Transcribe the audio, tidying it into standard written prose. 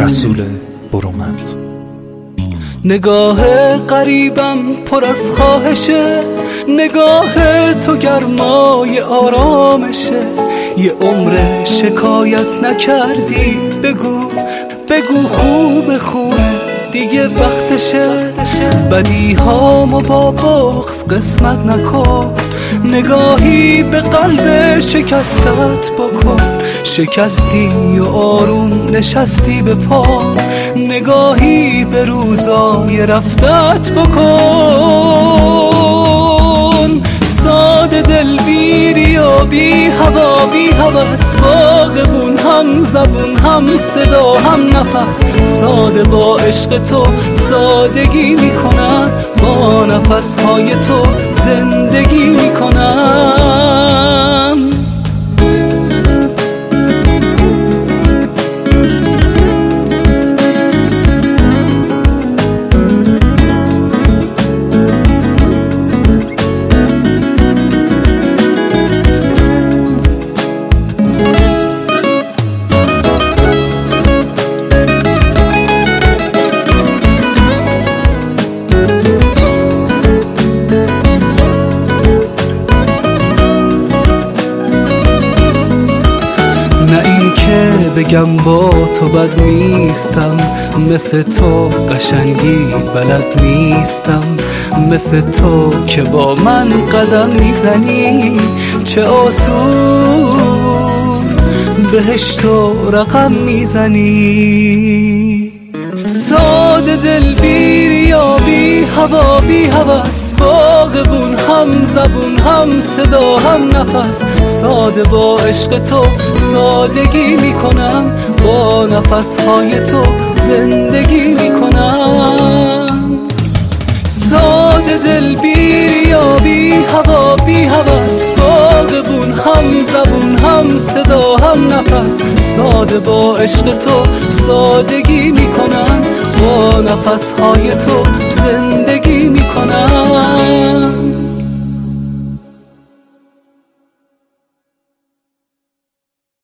رسول برومند. نگاه غریبم پر از خواهشه، نگاه تو گرمای آرامشه. یه عمر شکایت نکردی، بگو خوبه دیگه وقتشه. بدی هامو با بغض قسمت نکن، نگاهی به قلب شکستت بکن. شکستی و آروم نشستی به پا، نگاهی به روزای رفتت بکن. ساده دلگیری و بی هوا بی هوس، باغبون هم زبون هم صدا هم نفس. ساده با عشق تو سادگی میکنم، با نفسهای تو زندگی میکنم. نه این که بگم با تو بد نیستم، مثل تو قشنگی بلد نیستم. مثل تو که با من قدم میزنی، چه آسون بهشت و رقم میزنی. ساده دلگیر یا بی هوا بی هوس، باغبون هم زبون هم صدا هم نفس. ساده با عشق تو سادگی میکنم، با نفسهای تو زندگی میکنم. ساده دلگیر یا بی هوا بی هوس، باغبون هم زبون هم صدا هم نفس. ساده با عشق تو سادگی میکنم، با نفسهای تو زندگی